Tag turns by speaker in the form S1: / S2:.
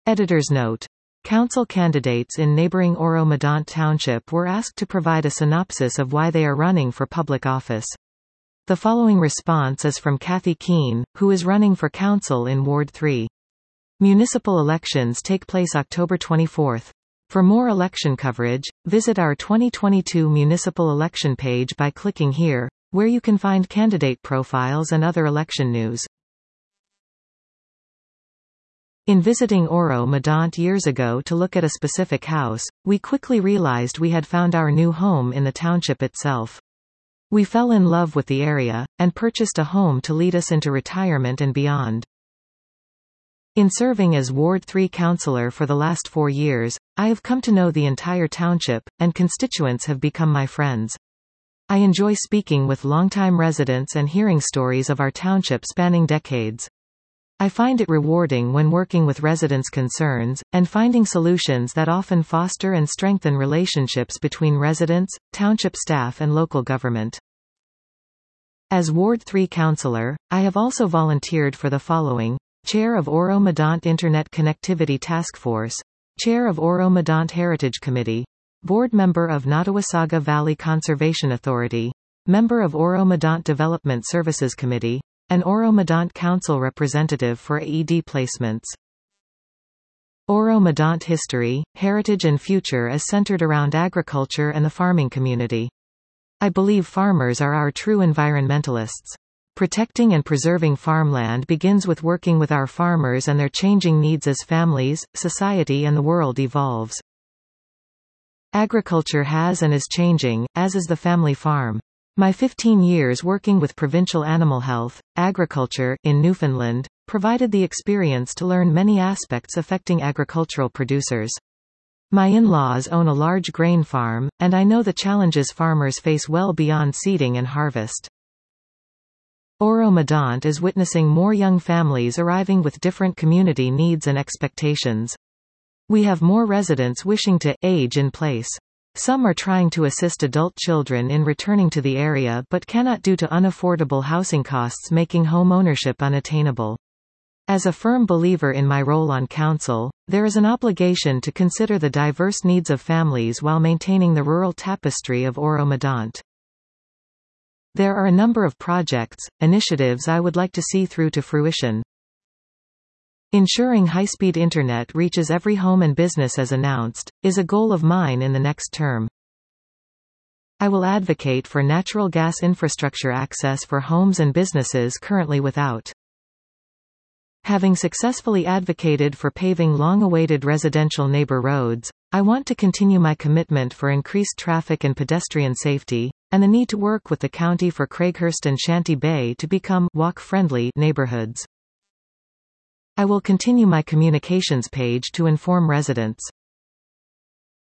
S1: Editor's note. Council candidates in neighboring Oro-Medonte Township were asked to provide a synopsis of why they are running for public office. The following response is from Kathy Keene, who is running for council in Ward 3. Municipal elections take place October 24. For more election coverage, visit our 2022 municipal election page by clicking here, where you can find candidate profiles and other election news. In visiting Oro-Medonte years ago to look at a specific house, we quickly realized we had found our new home in the township itself. We fell in love with the area, and purchased a home to lead us into retirement and beyond. In serving as Ward 3 councillor for the last 4 years, I have come to know the entire township, and constituents have become my friends. I enjoy speaking with longtime residents and hearing stories of our township spanning decades. I find it rewarding when working with residents' concerns, and finding solutions that often foster and strengthen relationships between residents, township staff and local government. As Ward 3 councillor, I have also volunteered for the following: Chair of Oro-Medonte Internet Connectivity Task Force, Chair of Oro-Medonte Heritage Committee, Board Member of Nottawasaga Valley Conservation Authority, Member of Oro-Medonte Development Services Committee, and Oro-Medonte Council Representative for AED Placements. Oro-Medonte history, heritage and future is centered around agriculture and the farming community. I believe farmers are our true environmentalists. Protecting and preserving farmland begins with working with our farmers and their changing needs as families, society and the world evolves. Agriculture has and is changing, as is the family farm. My 15 years working with provincial animal health, agriculture, in Newfoundland, provided the experience to learn many aspects affecting agricultural producers. My in-laws own a large grain farm, and I know the challenges farmers face well beyond seeding and harvest. Oro-Medonte is witnessing more young families arriving with different community needs and expectations. We have more residents wishing to age in place. Some are trying to assist adult children in returning to the area but cannot due to unaffordable housing costs, making home ownership unattainable. As a firm believer in my role on council, there is an obligation to consider the diverse needs of families while maintaining the rural tapestry of Oro-Medonte. There are a number of projects, initiatives I would like to see through to fruition. Ensuring high-speed internet reaches every home and business as announced, is a goal of mine in the next term. I will advocate for natural gas infrastructure access for homes and businesses currently without. Having successfully advocated for paving long-awaited residential neighbor roads, I want to continue my commitment for increased traffic and pedestrian safety, and the need to work with the county for Craighurst and Shanty Bay to become walk-friendly neighborhoods. I will continue my communications page to inform residents.